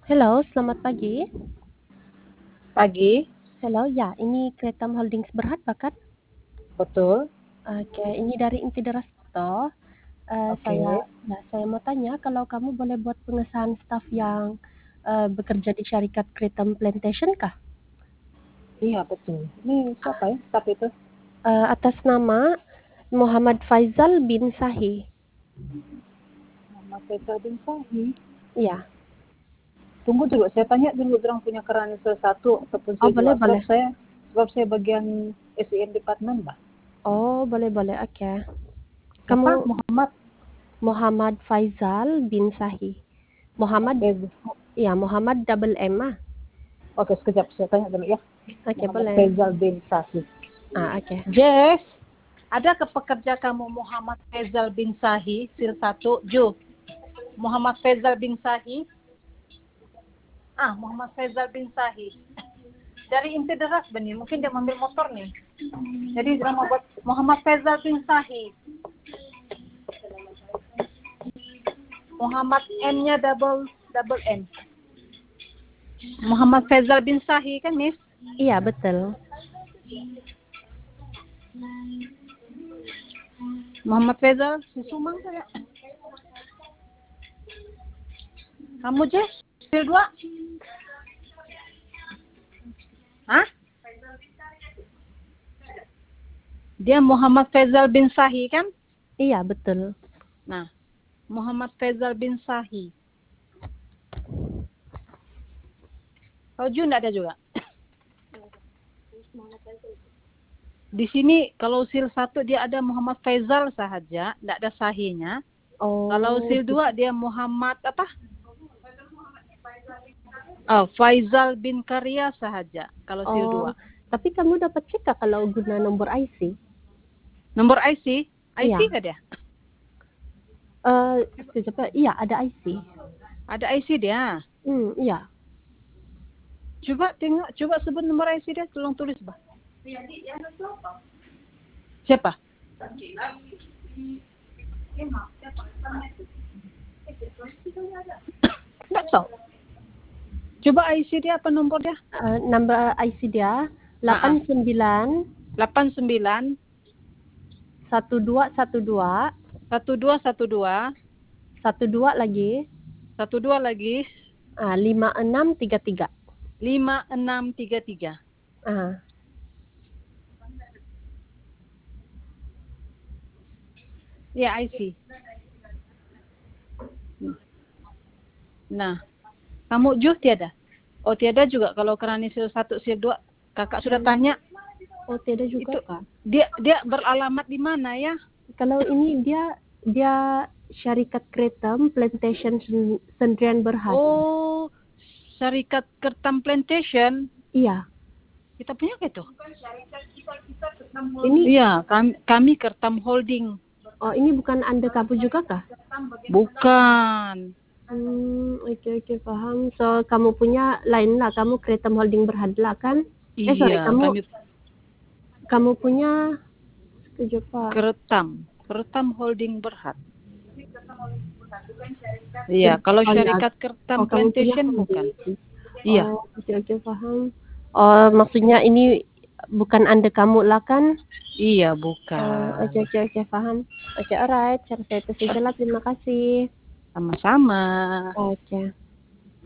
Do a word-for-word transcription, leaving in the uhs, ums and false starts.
Halo, selamat pagi. Pagi, Halo, ya, ini Kreatam Holdings Berhad, Bakat. betul. Oke, ini dari Infideras Foto. Eh, saya, Oke. ya, saya mau tanya kalau kamu boleh buat pengesahan staf yang eh, bekerja di syarikat Kreatam Plantation kah? Iya, betul. Ini siapa ya staf itu? Eh, atas nama Muhammad Faizal bin Sahi. Muhammad Faisal bin Sahi. Iya. Tunggu dulu, saya tanya dulu orang punya keran satu ataupun Oh, C boleh, dua. Sebab boleh. saya sebab saya bagian S E M Department, Mbak. Oh, boleh, boleh. Oke. Siapa? Kamu Muhammad Muhammad Faizal bin Sahi. Muhammad Muhammad, Faisal. ya, Muhammad double M ah. Oke, sekejap saya tanya dulu ya. Oke, Muhammad boleh. Faisal bin Sahi. Ah, oke. Jess, ada ke pekerja kamu Muhammad Faisal bin Sahi, sil satu, Ju. Muhammad Faisal bin Sahi. Ah, Muhammad Faisal bin Sahi. Dari Infideras benih, mungkin dia mengambil motor nih. Jadi dia mau buat Muhammad Faisal bin Sahi. Muhammad M-nya double double M. Muhammad Faisal bin Sahi kan, Miss? Iya, betul. Muhammad Faisal si Sumang saya. Kamu Jess, sil dua? Hah? Dia Muhammad Faisal bin Sahi kan? Iya, betul. Nah, Muhammad Faisal bin Sahi. Kau Jun enggak ada juga? Di sini kalau sil satu dia ada Muhammad Faisal sahaja, enggak ada sahinya. Oh, Kalau sil dua dia Muhammad apa? Oh, Faizal bin Karya sahaja kalau sil oh, dua. tapi kamu dapat cek kah kalau guna nomor I C? Nomor I C? I C Iya. kah dia? Eh, sekejap, Pak. Iya, ada I C. Ada I C dia. Hmm, iya. Coba tengok, coba sebut nomor I C dia, tolong tulis, Bah. Siapa? Enggak tahu. Coba I C dia apa nomor dia? Eh, nomor I C dia delapan sembilan delapan sembilan satu dua satu dua satu dua satu dua satu dua lagi satu dua lagi ah, lima enam tiga tiga. lima enam tiga tiga. Ah. Ya, I C. Nah, kamu Juh tiada? Oh, tiada juga kalau kerani sil satu, sil dua. Kakak sudah tanya. Oh, tidak juga, Itu Kak. dia dia beralamat di mana ya? Kalau ini dia dia syarikat Kreatam Plantation Sen- Sendrian Berhad. Oh, Syarikat Kertam Plantation. Iya. Kita punya ke itu? Ini Iya, kami, kami Kertam Holding. oh, ini bukan Anda kamu juga kah? Bukan. Hmm, oke oke paham. So kamu punya lain lah, kamu Kreatam Holding Berhad lah kan? Eh sorry, Iya, kamu kami kamu punya setuju Pak. Kertam. Kertam Holding Berhad. Iya, kalau Oh ya, Syarikat oh Kertam kamu punya Plantation bukan. holding. Iya. Oh oke oke paham. Oh maksudnya ini bukan Anda kamu lah kan? Iya, Oh, bukan. oke oke oke paham. Oke alright, cara saya itu saja lah. Terima kasih. Sama-sama. Oke.